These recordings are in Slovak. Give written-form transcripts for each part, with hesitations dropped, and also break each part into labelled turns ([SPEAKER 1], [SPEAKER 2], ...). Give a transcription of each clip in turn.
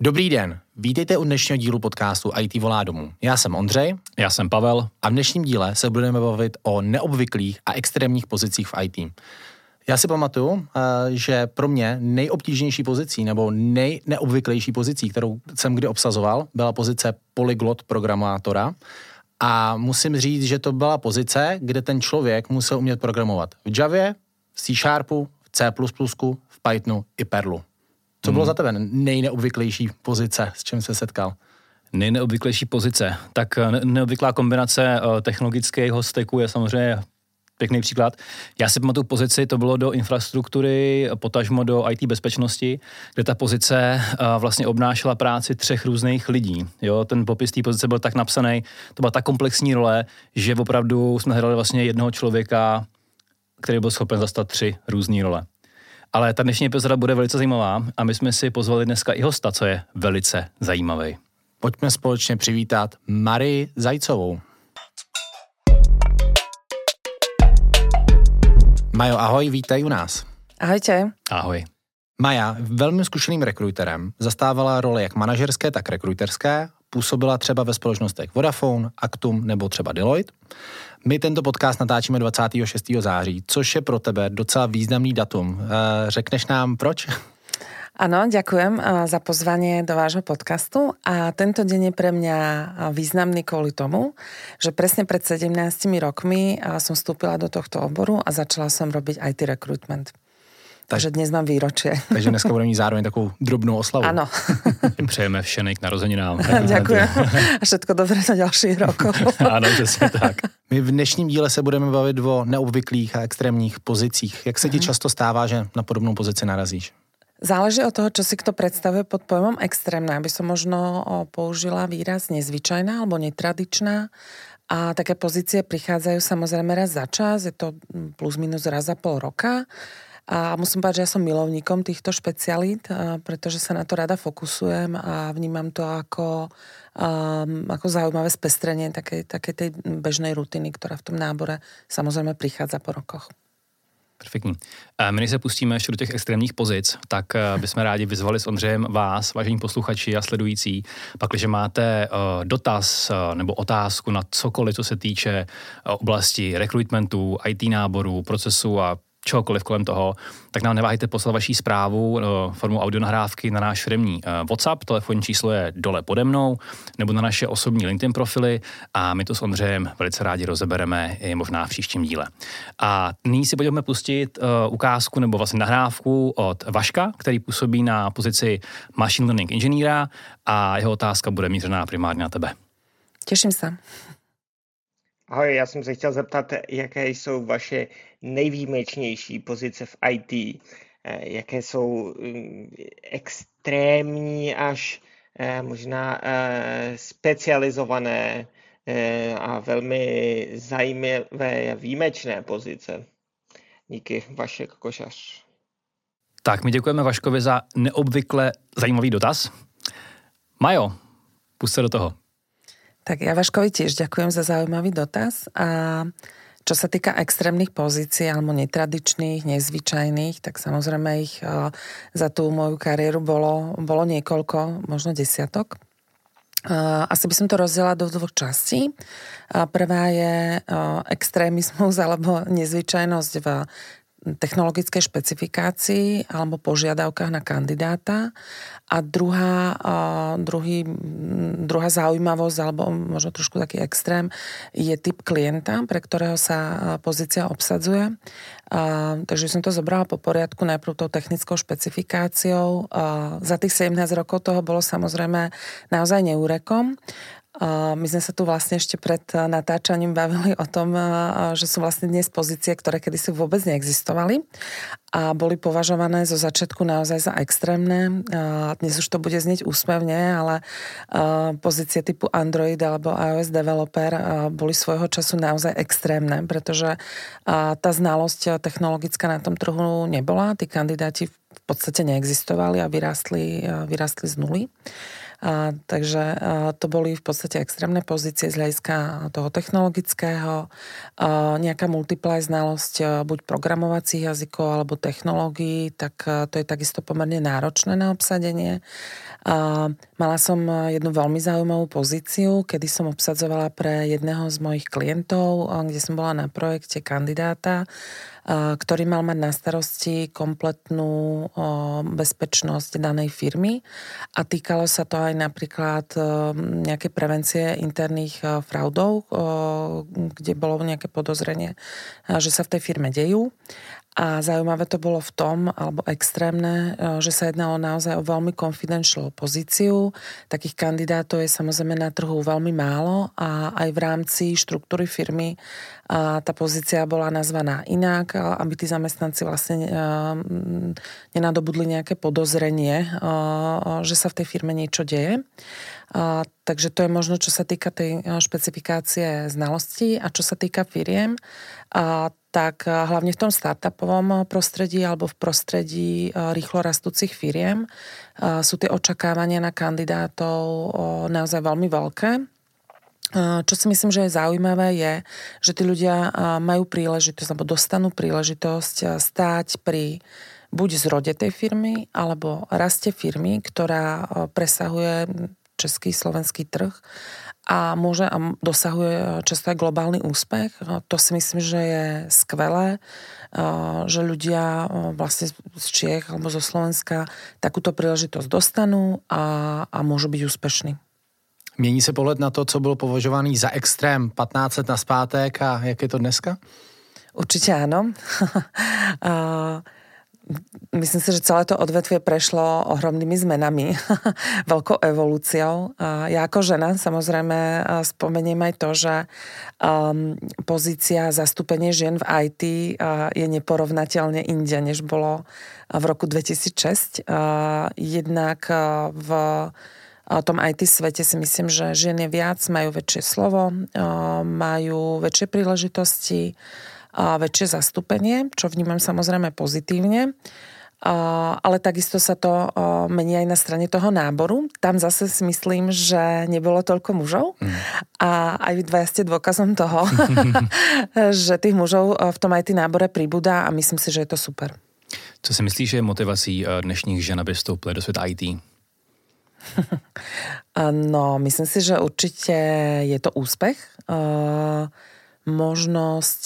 [SPEAKER 1] Dobrý den, vítejte u dnešního dílu podcastu IT volá domů. Já jsem Ondřej.
[SPEAKER 2] Já jsem Pavel.
[SPEAKER 1] A v dnešním díle se budeme bavit o neobvyklých a extrémních pozicích v IT. Já si pamatuju, že pro mě nejobtížnější pozicí nebo nejneobvyklejší pozicí, kterou jsem kdy obsazoval, byla pozice polyglot programátora. A musím říct, že to byla pozice, kde ten člověk musel umět programovat v Javě, v C Sharpu, v C++, v Pythonu i Perlu. Co bylo za tebe nejneobvyklejší pozice, s čím se setkal?
[SPEAKER 2] Nejneobvyklejší pozice. Tak neobvyklá kombinace technologického stacku je samozřejmě pěkný příklad. Já si pamatuju pozici, to bylo do infrastruktury, potažmo do IT bezpečnosti, kde ta pozice vlastně obnášela práci 3 různých lidí. Jo, ten popis té pozice byl tak napsaný, to byla tak komplexní role, že opravdu jsme hledali vlastně jednoho člověka, který byl schopen zastat 3 různé role. Ale ta dnešní epizoda bude velice zajímavá a my jsme si pozvali dneska i hosta, co je velice zajímavý.
[SPEAKER 1] Pojďme společně přivítat Marii Zajcovou. Majo, ahoj, vítej u nás.
[SPEAKER 3] Ahojte.
[SPEAKER 2] Ahoj.
[SPEAKER 1] Maja, velmi zkušeným rekruterem, zastávala roli jak manažerské, tak rekruterské, působila třeba ve společnostech Vodafone, Actum nebo třeba Deloitte. My tento podcast natáčíme 26. září, což je pro tebe docela významný datum. Řekneš nám proč?
[SPEAKER 3] Áno, ďakujem za pozvanie do vášho podcastu a tento deň je pre mňa významný kvôli tomu, že presne pred 17 rokmi som vstúpila do tohto oboru a začala som robiť IT recruitment. Takže dnes mám výročie.
[SPEAKER 1] Takže dneska budeme mít zároveň takovou drobnou oslavu.
[SPEAKER 3] Áno.
[SPEAKER 2] Přejeme všenej k narozeninám.
[SPEAKER 3] Ďakujem. A všetko dobré na ďalších rokov.
[SPEAKER 2] Áno, přesně tak.
[SPEAKER 1] My v dnešním díle se budeme bavit o neobvyklých a extrémních pozicích. Jak se ti často stává, že na podobnou pozici narazíš?
[SPEAKER 3] Záleží od toho, čo si kto predstavuje pod pojmom extrémna. Aby som možno použila výraz nezvyčajná alebo netradičná. A také pozície prichádzajú samozrejme raz za čas. Je to plus minus raz za pol roka. A musím povedať, že ja som milovníkom týchto špecialít, pretože sa na to rada fokusujem a vnímam to ako zaujímavé spestrenie takej tej bežnej rutiny, ktorá v tom nábore samozrejme prichádza po rokoch.
[SPEAKER 2] Perfektní. My než se pustíme ještě do těch extrémních pozic, tak bychom rádi vyzvali s Ondřejem vás, vážení posluchači a sledující, pakliže máte dotaz nebo otázku na cokoliv, co se týče oblasti rekrutmentu, IT náboru, procesu a čokoliv kolem toho, tak nám neváhejte poslat vaší zprávu formou audionahrávky na náš firemní WhatsApp, telefonní číslo je dole pode mnou, nebo na naše osobní LinkedIn profily a my to s Ondřejem velice rádi rozebereme i možná v příštím díle. A nyní si pojďme pustit ukázku nebo vlastně nahrávku od Vaška, který působí na pozici Machine Learning inženýra a jeho otázka bude mířená primárně na tebe.
[SPEAKER 3] Těším se.
[SPEAKER 4] Ahoj, já jsem se chtěl zeptat, jaké jsou vaše nejvýjimečnější pozice v IT, jaké jsou extrémní až možná specializované a velmi zajímavé a výjimečné pozice. Díky, Vašek Košař.
[SPEAKER 2] Tak, my děkujeme Vaškovi za neobvykle zajímavý dotaz. Majo, pusť se do toho.
[SPEAKER 3] Tak ja Vaškovi tiež ďakujem za zaujímavý dotaz a čo sa týka extrémnych pozícií alebo netradičných, nezvyčajných, tak samozrejme ich za tú moju kariéru bolo niekoľko, možno desiatok. Asi by som to rozdiela do 2 častí. Prvá je extrémizmus alebo nezvyčajnosť v technologickej špecifikácii alebo požiadavkách na kandidáta a druhá zaujímavosť alebo možno trošku taký extrém je typ klienta, pre ktorého sa pozícia obsadzuje. Takže som to zobrala po poriadku najprv tou technickou špecifikáciou. Za tých 17 rokov toho bolo samozrejme naozaj neúrekom. My sme sa tu vlastne ešte pred natáčaním bavili o tom, že sú vlastne dnes pozície, ktoré kedysi vôbec neexistovali a boli považované zo začiatku naozaj za extrémne. Dnes už to bude znieť úsmevne, ale pozície typu Android alebo iOS developer boli svojho času naozaj extrémne, pretože tá znalosť technologická na tom trhu nebola. Tí kandidáti v podstate neexistovali a vyrástli z nuly. Takže to boli v podstate extrémne pozície z hľadiska toho technologického, nejaká multiply znalosť buď programovacích jazykov alebo technológií, tak to je takisto pomerne náročné na obsadenie. Mala som jednu veľmi zaujímavú pozíciu, kedy som obsadzovala pre jedného z mojich klientov, kde som bola na projekte kandidáta, ktorý mal mať na starosti kompletnú bezpečnosť danej firmy a týkalo sa to aj napríklad nejaké prevencie interných fraudov, kde bolo nejaké podozrenie, že sa v tej firme dejú. A zaujímavé to bolo v tom, alebo extrémne, že sa jednalo naozaj o veľmi confidential pozíciu. Takých kandidátov je samozrejme na trhu veľmi málo a aj v rámci štruktúry firmy tá pozícia bola nazvaná inak, aby tí zamestnanci vlastne nenadobudli nejaké podozrenie, že sa v tej firme niečo deje. Takže to je možno, čo sa týka tej špecifikácie znalostí a čo sa týka firiem, tak hlavne v tom startupovom prostredí alebo v prostredí rýchlo rastúcich firiem sú tie očakávania na kandidátov naozaj veľmi veľké. Čo si myslím, že je zaujímavé je, že tí ľudia majú príležitosť alebo dostanú príležitosť stáť pri buď zrode tej firmy alebo raste firmy, ktorá presahuje český, slovenský trh a dosahuje často aj globálny úspech. To si myslím, že je skvelé, že ľudia vlastne z Čiech alebo zo Slovenska takúto príležitosť dostanú a môžu byť úspešní.
[SPEAKER 1] Mění se pohled na to, co bylo považovaný za extrém 15 let naspátek a jak je to dneska?
[SPEAKER 3] Určite áno. Myslím si, že celé to odvetvie prešlo ohromnými zmenami, veľkou evolúciou. Ja ako žena samozrejme spomeniem aj to, že pozícia zastúpenie žien v IT je neporovnateľne inde, než bolo v roku 2006. Jednak v tom IT svete si myslím, že žien je viac, majú väčšie slovo, majú väčšie príležitosti, väčšie zastúpenie, čo vnímam samozrejme pozitívne. Ale takisto sa to mení aj na strane toho náboru. Tam zase si myslím, že nebolo toľko mužov. A aj vy dvaja ste dôkazom toho, že tých mužov v tom IT nábore pribúda a myslím si, že je to super.
[SPEAKER 2] Co si myslíš, že je motivací dnešních žen, aby vstoupily do světa IT?
[SPEAKER 3] No, myslím si, že určite je to úspech. Možnosť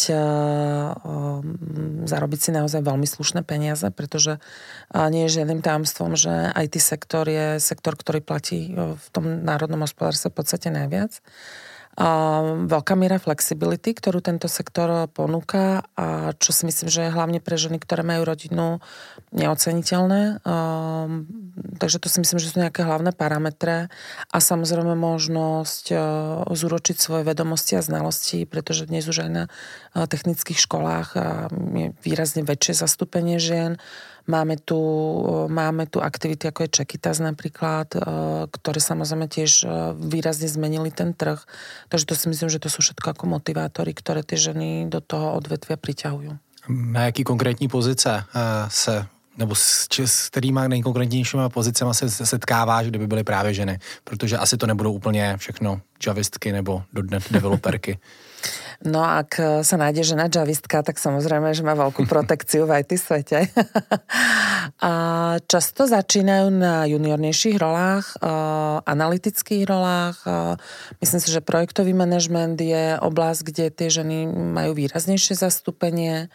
[SPEAKER 3] zarobiť si naozaj veľmi slušné peniaze, pretože nie je žiadnym tajomstvom, že IT sektor je sektor, ktorý platí v tom národnom hospodárstve v podstate najviac. Veľká miera flexibility, ktorú tento sektor ponúka a čo si myslím, že je hlavne pre ženy, ktoré majú rodinu, neoceniteľné. Takže to si myslím, že sú nejaké hlavné parametre a samozrejme možnosť zúročiť svoje vedomosti a znalosti, pretože dnes už aj na technických školách je výrazne väčšie zastúpenie žien. Máme tu aktivity, ako je Čekytas napríklad, ktoré samozrejme tiež výrazne zmenili ten trh. Takže to si myslím, že to sú všetko ako motivátory, ktoré tie ženy do toho odvetvia priťahujú.
[SPEAKER 1] Na jaký konkrétní pozice nebo s kterýma nejkonkrétnějšíma pozicema se setkáváš, kdyby byly právě ženy? Protože asi to nebudou úplně všechno javistky nebo .NET developerky.
[SPEAKER 3] No ak sa nájde žena javistka, tak samozrejme, že má veľkú protekciu v IT svete. A často začínajú na juniornejších rolách, analytických rolách. Myslím si, že projektový manažment je oblasť, kde tie ženy majú výraznejšie zastúpenie.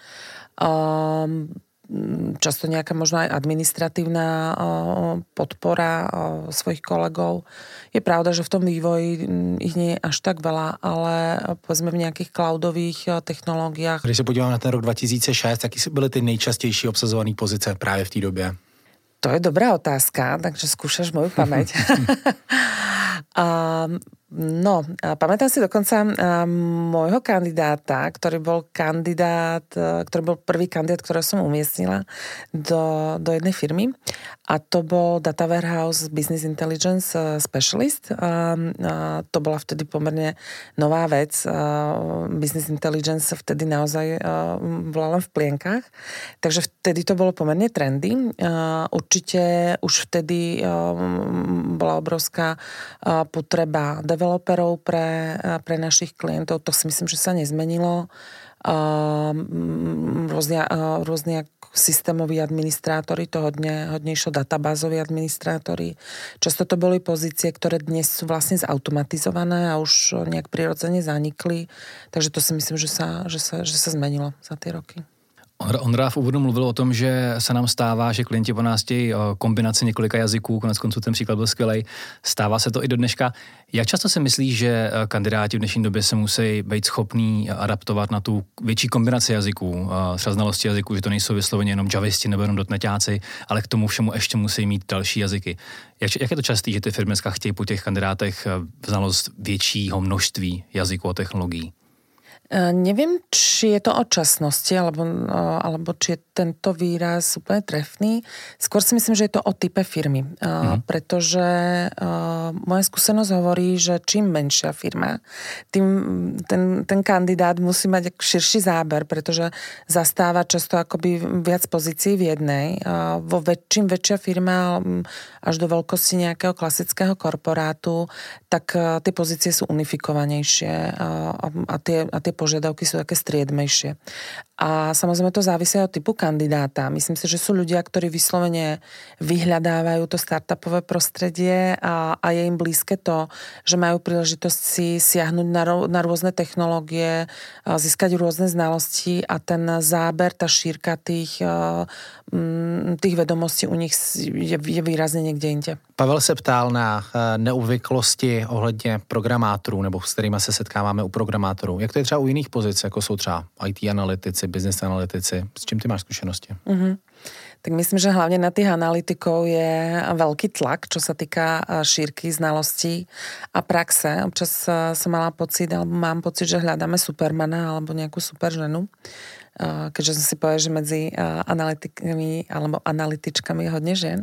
[SPEAKER 3] Často nejaká možno aj administratívna podpora svojich kolegov. Je pravda, že v tom vývoji ich nie je až tak veľa, ale povedzme v nejakých cloudových technológiách.
[SPEAKER 1] Když se podívám na ten rok 2006, jaký byly ty nejčastější obsazované pozice právě v té době?
[SPEAKER 3] To je dobrá otázka, takže skúšaš moju pamäť. No, pamätám si dokonca môjho kandidáta, ktorý bol prvý kandidát, ktorého som umiestnila do jednej firmy. A to bol Data Warehouse Business Intelligence Specialist. To bola vtedy pomerne nová vec. Business Intelligence vtedy naozaj bola len v plienkach. Takže vtedy to bolo pomerne trendy. Určite už vtedy bola obrovská potreba developerov pre našich klientov. To si myslím, že sa nezmenilo. Rôzne systémoví administrátori, to hodne išlo databázoví administrátori. Často to boli pozície, ktoré dnes sú vlastne zautomatizované a už nejak prirodzene zanikli. Takže to si myslím, že sa zmenilo za tie roky.
[SPEAKER 2] Ondra v úvodu mluvil o tom, že se nám stává, že klienti po nás chtějí kombinaci několika jazyků, konec konců ten příklad byl skvělej, stává se to i do dneška. Jak často si myslíš, že kandidáti v dnešní době se musí být schopní adaptovat na tu větší kombinaci jazyků, třeba znalosti jazyků, že to nejsou vysloveně jenom javisti nebo jenom dotneťáci, ale k tomu všemu ještě musí mít další jazyky. Jak je to častý, že ty firmy dneska chtějí po těch kandidátech znalost většího množství jazyků a technologií?
[SPEAKER 3] Neviem, či je to o časnosti, alebo či je tento výraz úplne trefný. Skôr si myslím, že je to o type firmy. Pretože moja skúsenosť hovorí, že čím menšia firma, tým ten kandidát musí mať širší záber, pretože zastáva často akoby viac pozícií v jednej. Čím väčšia firma, až do veľkosti nejakého klasického korporátu, tak tie pozície sú unifikovanejšie a tie požiadavky sú také striedmejšie. A samozrejme to závisí od typu kandidáta. Myslím si, že sú ľudia, ktorí vyslovene vyhľadávajú to startupové prostredie a je im blízke to, že majú príležitosť si siahnuť na rôzne technológie, získať rôzne znalosti a ten záber, tá šírka tých vedomostí u nich je výrazne niekde inde.
[SPEAKER 1] Pavel se ptal na neobvyklosti ohledně programátorů, nebo s kterými se setkáváme u programátorů. Jak to je třeba u jiných pozic, jako jsou třeba IT analytici, business analytici? S čím ty máš zkušenosti?
[SPEAKER 3] Tak myslím, že hlavne na tých analytikov je veľký tlak, čo sa týka šírky znalostí a praxe. Občas som mala pocit, alebo mám pocit, že hľadáme supermana alebo nejakú super ženu. Keďže som si povedala, že medzi analytikami alebo analytičkami je hodne žien.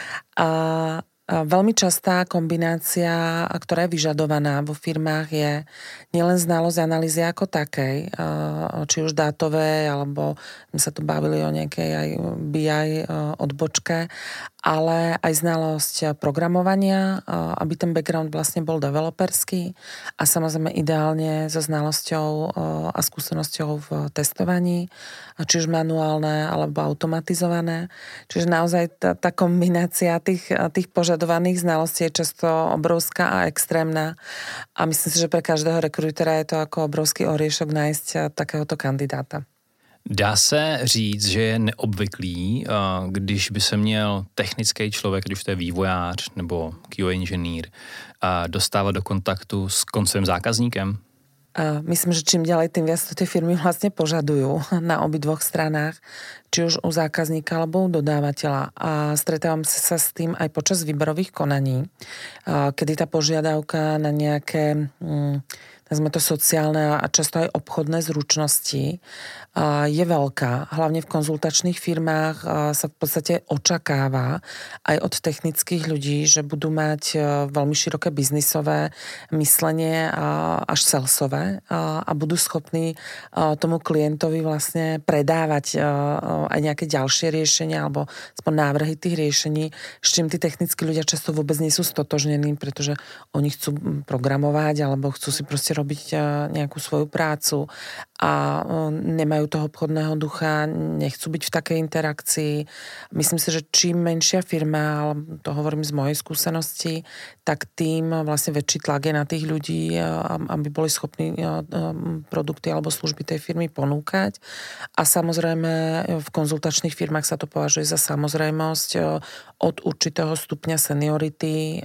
[SPEAKER 3] Veľmi častá kombinácia, ktorá je vyžadovaná vo firmách, je nielen znalosť analýzy ako takej, či už dátovej, alebo my sa tu bavili o nejakej aj BI odbočke, ale aj znalosť programovania, aby ten background vlastne bol developerský a samozrejme ideálne so znalosťou a skúsenosťou v testovaní, či už manuálne alebo automatizované. Čiže naozaj tá kombinácia tých požadovaných znalostí je často obrovská a extrémna a myslím si, že pre každého rekrutera je to ako obrovský oriešok nájsť takéhoto kandidáta.
[SPEAKER 2] Dá se říct, že je neobvyklý, když by se měl technický člověk, ať už to je vývojář nebo QA inženýr, dostávat do kontaktu s koncovým zákazníkem?
[SPEAKER 3] Myslím, že čím ďalej, tým viac to tie firmy vlastne požadujú na obidvoch stranách, či už u zákazníka alebo u dodávateľa. A stretávam sa s tým aj počas výberových konaní, kedy tá požiadavka na nejaké nazvime to sociálne a často aj obchodné zručnosti je veľká. Hlavne v konzultačných firmách sa v podstate očakáva aj od technických ľudí, že budú mať veľmi široké biznisové myslenie až salesové a budú schopní tomu klientovi vlastne predávať aj nejaké ďalšie riešenia alebo aspoň návrhy tých riešení, s čím tí technickí ľudia často vôbec nie sú stotožnení, pretože oni chcú programovať alebo chcú si proste robiť nejakú svoju prácu a nemajú toho obchodného ducha, nechcú byť v takej interakcii. Myslím si, že čím menšia firma, ale to hovorím z mojej skúsenosti, tak tým vlastne väčší tlak je na tých ľudí, aby boli schopní produkty alebo služby tej firmy ponúkať. A samozrejme v konzultačných firmách sa to považuje za samozrejmosť. Od určitého stupňa seniority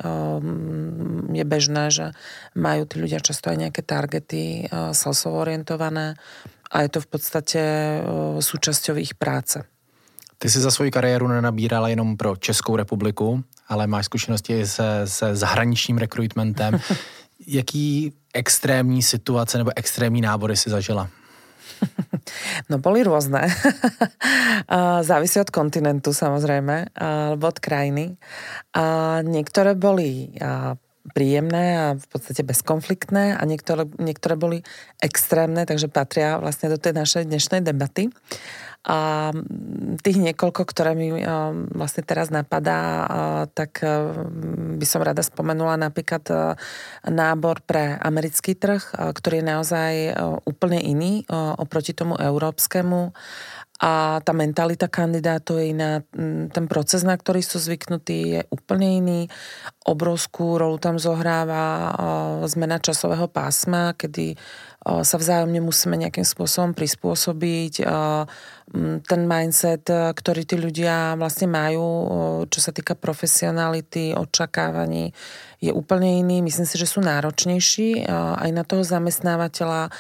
[SPEAKER 3] je bežné, že majú tí ľudia často aj nejaké targety salesovo orientované a je to v podstate súčasťou ich práce.
[SPEAKER 1] Ty jsi za svoji kariéru nenabírala jenom pro Českou republiku, ale máš zkušenosti se zahraničním rekrutmentem. jaký extrémní situace nebo extrémní nábory si zažila?
[SPEAKER 3] No boli rôzne. Závisí od kontinentu samozrejme, alebo od krajiny. Niektoré boli príjemné a v podstate bezkonfliktné a niektoré boli extrémne, takže patria vlastne do tej našej dnešnej debaty. A tých niekoľko, ktoré mi vlastne teraz napadá, tak by som rada spomenula napríklad nábor pre americký trh, ktorý je naozaj úplne iný oproti tomu európskemu. A tá mentalita kandidátov je iná, ten proces, na ktorý sú zvyknutí, je úplne iný. Obrovskú rolu tam zohráva zmena časového pásma, kedy sa vzájomne musíme nejakým spôsobom prispôsobiť. Ten mindset, ktorý tí ľudia vlastne majú, čo sa týka profesionality, očakávaní, je úplne iný. Myslím si, že sú náročnejší. Aj na toho zamestnávateľa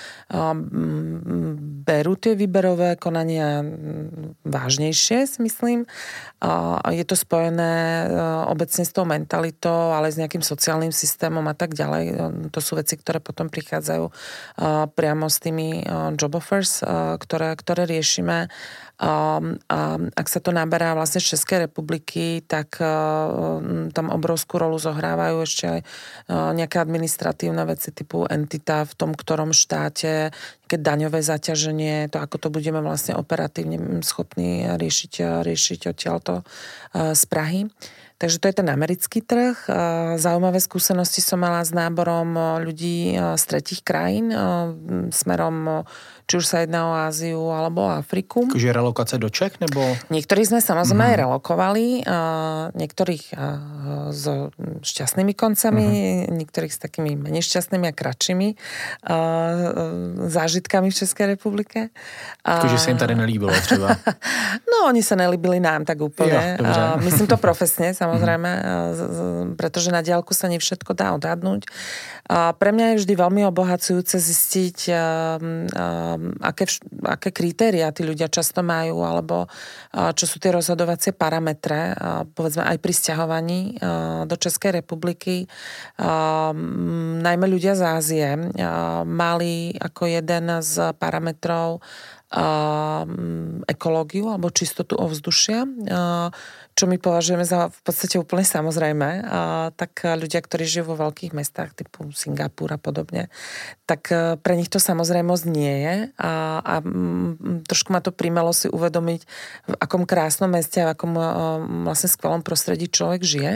[SPEAKER 3] berú tie výberové konania vážnejšie, si myslím. Je to spojené obecne s tou mentalitou, ale s nejakým sociálnym systémom a tak ďalej. To sú veci, ktoré potom prichádzajú priamo s tými job offers, ktoré riešime. A ak sa to naberá vlastne z Českej republiky, tak tam obrovskú rolu zohrávajú ešte aj nejaké administratívne veci typu entita v tom ktorom štáte, nejaké daňové zaťaženie, to ako to budeme vlastne operatívne schopní riešiť odtiaľto z Prahy. Takže to je ten americký trh. Zaujímavé skúsenosti som mala s náborom ľudí z tretích krajín smerom, či už sa jedná o Áziu alebo Afriku.
[SPEAKER 1] Takže relokace do Čech, nebo?
[SPEAKER 3] Niektorých sme samozrejme aj relokovali, niektorých s šťastnými koncami, niektorých s takými menej šťastnými a kratšími zážitkami v Českej republike.
[SPEAKER 1] Takže sa im tady nelíbilo třeba?
[SPEAKER 3] No, oni sa nelíbili nám tak úplne. Jo, myslím to profesne, samozrejme, pretože na diaľku sa nie všetko dá odhadnúť. Pre mňa je vždy veľmi obohacujúce zistiť, aké kritériá tí ľudia často majú, alebo čo sú tie rozhodovacie parametre, povedzme aj pri sťahovaní do Českej republiky. Najmä ľudia z Ázie mali ako jeden z parametrov ekológiu alebo čistotu ovzdušia, čo my považujeme za v podstate úplne samozrejme, tak ľudia, ktorí žijú vo veľkých mestách typu Singapur a podobne, tak pre nich to samozrejmosť nie je a trošku ma to primelo si uvedomiť, v akom krásnom meste a v akom vlastne skvelom prostredí človek žije.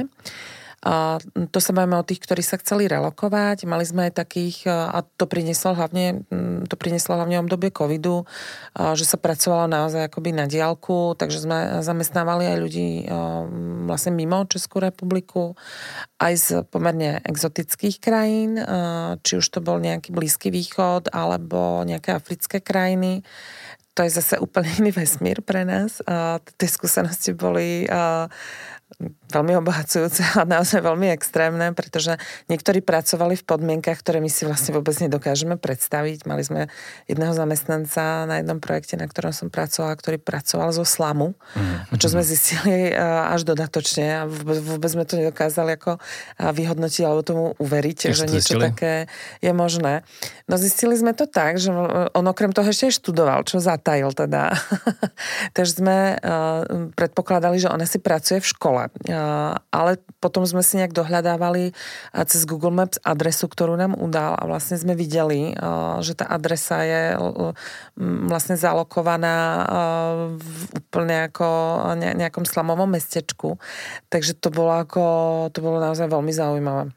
[SPEAKER 3] To sa bavíme o tých, ktorí sa chceli relokovať. Mali sme aj takých, a to prinieslo hlavne obdobie covidu, že sa pracovalo naozaj akoby na diaľku, takže sme zamestnávali aj ľudí vlastne mimo Českú republiku, aj z pomerne exotických krajín, či už to bol nejaký Blízky východ, alebo nejaké africké krajiny. To je zase úplne iný vesmír pre nás. Tie skúsenosti boli veľmi obohacujúce a naozaj veľmi extrémne, pretože niektorí pracovali v podmienkach, ktoré my si vlastne vôbec nedokážeme predstaviť. Mali sme jedného zamestnanca na jednom projekte, na ktorom som pracovala, ktorý pracoval zo slamu, čo sme zistili až dodatočne a vôbec sme to nedokázali ako vyhodnotiť alebo tomu uveriť, že niečo také je možné. No zistili sme to tak, že on okrem toho ešte aj študoval, čo zatajil teda. Takže sme predpokladali, že ona si pracuje v škole. Ale potom sme si nejak dohľadávali cez Google Maps adresu, ktorú nám udal a vlastne sme videli, že tá adresa je vlastne zalokovaná v úplne ako nejakom slamovom mestečku. Takže to bolo naozaj veľmi zaujímavé.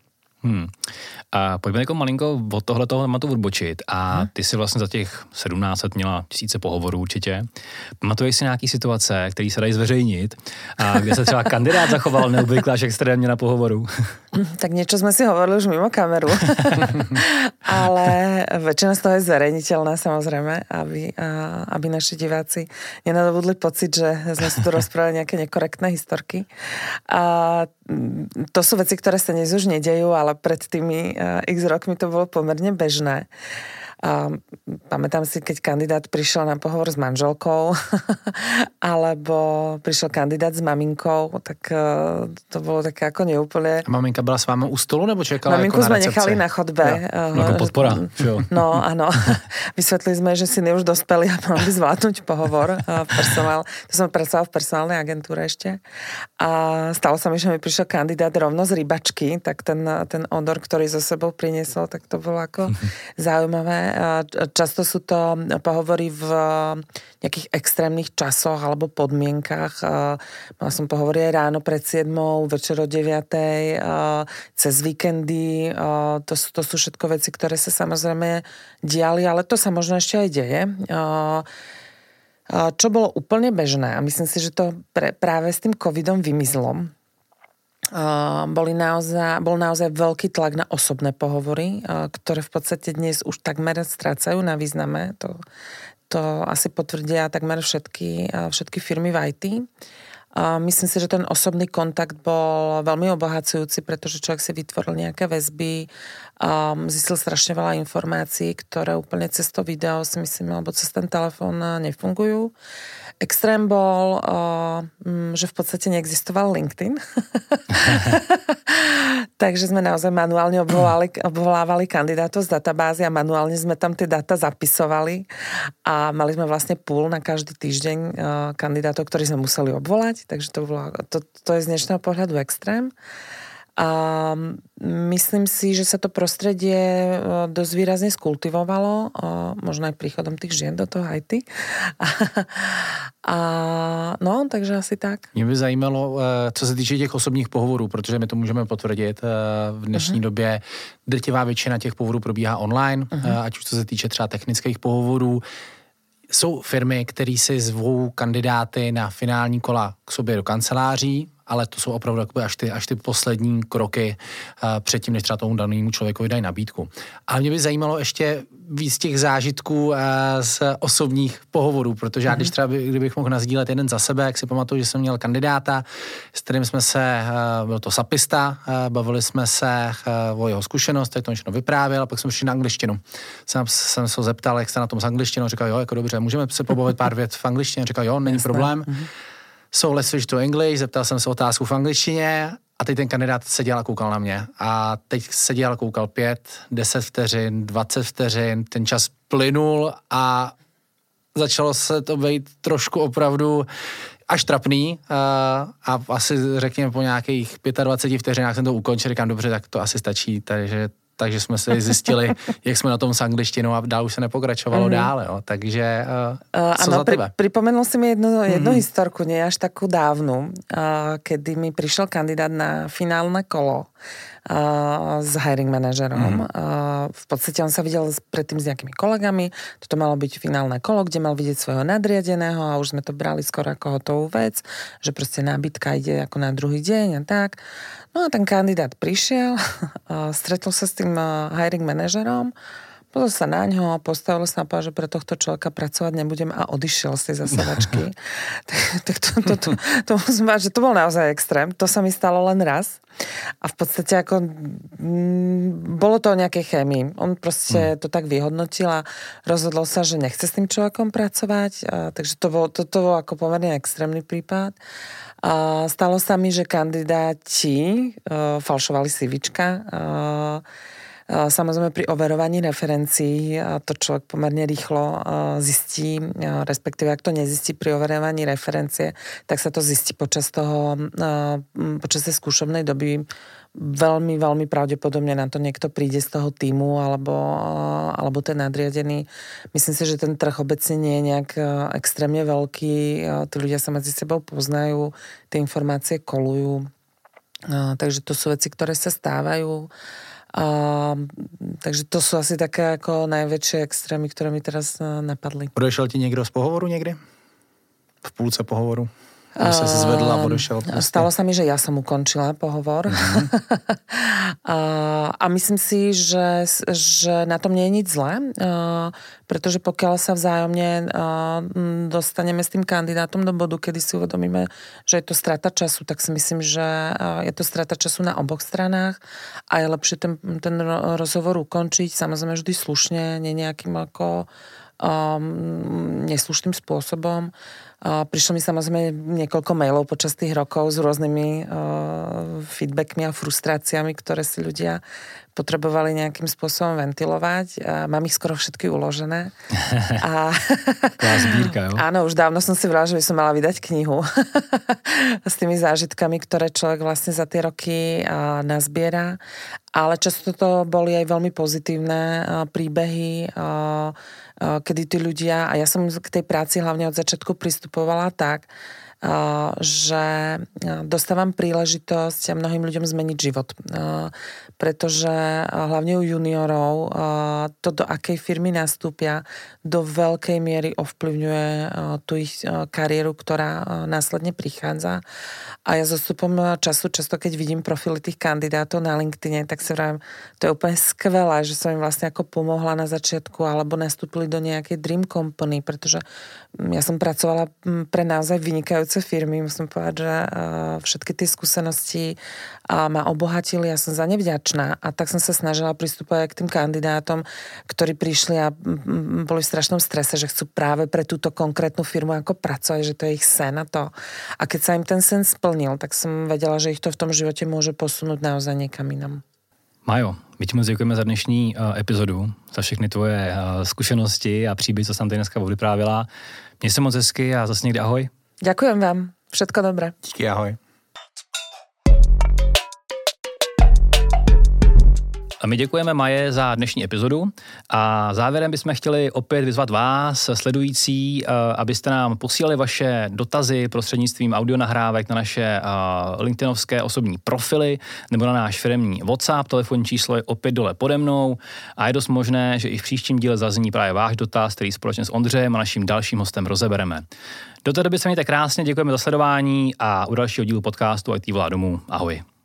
[SPEAKER 2] A pojďme jako malinko od tohletoho tématu odbočit. A ty si vlastně za těch 17 let měla tisíce pohovorů určitě. Pamatuješ si nějaký situace, které se dají zveřejnit a kde se třeba kandidát zachoval neobvykle až extrémně na pohovoru?
[SPEAKER 3] Tak niečo sme si hovorili už mimo kameru. Ale väčšina z toho je zverejniteľná samozrejme, aby naši diváci nenadobudli pocit, že sme si tu rozprávali nejaké nekorektné historky. To sú veci, ktoré sa dnes už nedejú, ale pred tými x rokmi to bolo pomerne bežné. Pamätám si, keď kandidát prišiel na pohovor s manželkou alebo prišiel kandidát s maminkou, tak to bolo také ako neúplne.
[SPEAKER 1] A maminka byla s vámi u stolu, nebo čekala
[SPEAKER 3] maminku
[SPEAKER 1] jako na
[SPEAKER 3] sme
[SPEAKER 1] recepci?
[SPEAKER 3] nechali na chodbe.
[SPEAKER 2] Ako podpora.
[SPEAKER 3] No, áno. Vysvetlili sme, že syny už dospeli a mali by zvládnuť pohovor v personál. To som pracovala v personálnej agentúre ešte. A stalo sa mi, že mi prišiel kandidát rovno z rybačky, tak ten odor, ktorý so sebou priniesol, tak to bolo ako zaujímavé. Často sú to pohovory v nejakých extrémnych časoch alebo podmienkach. Mala som pohovory aj ráno pred 7, večer o 9, cez víkendy. To sú všetko veci, ktoré sa samozrejme diali, ale to sa možno ešte aj deje. Čo bolo úplne bežné, a myslím si, že to práve s tým covidom vymizlo, bol naozaj veľký tlak na osobné pohovory, ktoré v podstate dnes už takmer strácajú na význame. To asi potvrdia takmer všetky firmy v IT. Myslím si, že ten osobný kontakt bol veľmi obohacujúci, pretože človek si vytvoril nejaké väzby, zistil strašne veľa informácií, ktoré úplne cez to video, si myslím, alebo cez ten telefón nefungujú. Extrém bol, že v podstate neexistoval LinkedIn. Takže sme naozaj manuálne obvolávali kandidátov z databázy a manuálne sme tam tie dáta zapisovali a mali sme vlastne pool na každý týždeň kandidátov, ktorí sme museli obvolať, takže to je z dnešného pohľadu extrém. A myslím si, že sa to prostredie dosť výrazne skultivovalo, možno aj príchodom tých žien do toho IT. No, takže asi tak.
[SPEAKER 1] Mě by zajímalo, co se týče těch osobních pohovorů, protože my to můžeme potvrdit. V dnešní době drtivá většina těch pohovorů probíhá online, ať už co se týče třeba technických pohovorů. Jsou firmy, které si zvou kandidáty na finální kola k sobě do kanceláří, ale to jsou opravdu až ty poslední kroky předtím, než třeba tomu danému člověkovi dají nabídku. Ale mě by zajímalo ještě víc těch zážitků z osobních pohovorů, protože já kdybych mohl nasdílet jeden za sebe, jak si pamatuju, že jsem měl kandidáta, s kterým jsme se, byl to sapista, bavili jsme se o jeho zkušenost, jak to všechno vyprávěl, a pak jsme šli na angličtinu. Jsem se zeptal, jak jste na tom s angličtinou, říkal, jo, jako dobře, můžeme se pobavit pár vět v angličtině, říkal, jo, není problém. So let's switch to English, zeptal jsem se otázku v angličtině a teď ten kandidát seděl a koukal na mě. A teď seděl a koukal 5, 10 vteřin, 20 vteřin, ten čas plynul a začalo se to být trošku opravdu až trapný a asi řekněme po nějakých 25 vteřinách jsem to ukončil, říkám, dobře, tak to asi stačí, takže jsme si zjistili, jak jsme na tom s angličtinou a dál už se nepokračovalo dál, jo. Takže co za tebe?
[SPEAKER 3] Pripomenul si mi jednu historku, nie až takú dávnu, kedy mi prišiel kandidát na finálne kolo s hiring manažerom. V podstate on sa videl predtým s nejakými kolegami, toto malo byť finálne kolo, kde mal vidieť svojho nadriadeného a už sme to brali skoro ako hotovú vec, že proste nábytka ide ako na druhý deň a tak. No a ten kandidát prišiel, stretol sa s tým hiring manažerom, pozrel sa na ňo, postavil sa a povedal, že pre tohto človeka pracovať nebudem a odišiel z tej zasedačky. Tak to musím povedať, že to bol naozaj extrém. To sa mi stalo len raz. A v podstate ako bolo to o nejakej chémii. On proste to tak vyhodnotil a rozhodol sa, že nechce s tým človekom pracovať. Takže to bolo ako pomerne extrémny prípad. A stalo sa mi, že kandidáti falšovali CVčka. Samozrejme pri overovaní referencií to človek pomerne rýchlo zistí, respektíve ak to nezistí pri overovaní referencie, tak sa to zistí počas tej skúšobnej doby. Veľmi, veľmi pravdepodobne na to niekto príde z toho tímu alebo ten nadriadený. Myslím si, že ten trh obecne nie je nejak extrémne veľký. Tí ľudia sa medzi sebou poznajú, tie informácie kolujú. Takže to sú veci, ktoré sa stávajú. Takže to sú asi také ako najväčšie extrémy, ktoré mi teraz napadli.
[SPEAKER 1] Odešel ti někdo z pohovoru někdy? V půlce pohovoru? Se zvedla a odešel.
[SPEAKER 3] Stalo sa mi, že ja som ukončila pohovor. A myslím si, že na tom nie je nič zlé, pretože pokiaľ sa vzájomne dostaneme s tým kandidátom do bodu, kedy si uvedomíme, že je to strata času, tak si myslím, že je to strata času na oboch stranách a je lepšie ten rozhovor ukončiť, samozrejme vždy slušne, nie nejakým ako neslušným spôsobom. Prišlo mi samozrejme niekoľko mailov počas tých rokov s rôznymi feedbackmi a frustráciami, ktoré si ľudia potrebovali nejakým spôsobom ventilovať. Mám ich skoro všetky uložené.
[SPEAKER 2] Tá zbírka, jo?
[SPEAKER 3] Áno, už dávno som si vrala, že by som mala vydať knihu s tými zážitkami, ktoré človek vlastne za tie roky nazbiera. Ale často to boli aj veľmi pozitívne príbehy, kedy tí ľudia, a ja som k tej práci hlavne od začiatku pristupovala tak, že dostávam príležitosť mnohým ľuďom zmeniť život. Pretože hlavne u juniorov to, do akej firmy nastúpia, do veľkej miery ovplyvňuje tú ich kariéru, ktorá následne prichádza. A ja so stupom času, často keď vidím profily tých kandidátov na LinkedIne, tak si vravím, to je úplne skvelé, že som im vlastne ako pomohla na začiatku, alebo nastúpili do nejakej dream company, pretože ja som pracovala pre naozaj vynikajúce firmy. Musím povedať, že všetky tie skúsenosti ma obohatili, ja som za ne vďačná. A tak som sa snažila pristupovať k tým kandidátom, ktorí prišli a boli v strašnom strese, že chcú práve pre túto konkrétnu firmu ako pracovať, že to je ich sen a to. A keď sa im ten sen splnil, tak som vedela, že ich to v tom živote môže posunúť naozaj niekam inam.
[SPEAKER 2] Majo, my ti moc děkujeme za dnešní epizodu, za všechny tvoje zkušenosti a příběhy, co jsem tady dneska vyprávěla. Měj se moc hezky a zase někdy ahoj.
[SPEAKER 3] Ďakujem vám. Všetko dobré.
[SPEAKER 1] Díky, ahoj.
[SPEAKER 2] A my děkujeme Maje za dnešní epizodu a závěrem bychom chtěli opět vyzvat vás, sledující, abyste nám posílali vaše dotazy prostřednictvím audionahrávek na naše LinkedInovské osobní profily nebo na náš firemní WhatsApp. Telefonní číslo je opět dole pode mnou a je dost možné, že i v příštím díle zazní právě váš dotaz, který společně s Ondřejem a naším dalším hostem rozebereme. Do té doby se mějte krásně, děkujeme za sledování a u dalšího dílu podcastu IT Volá domů. Ahoj.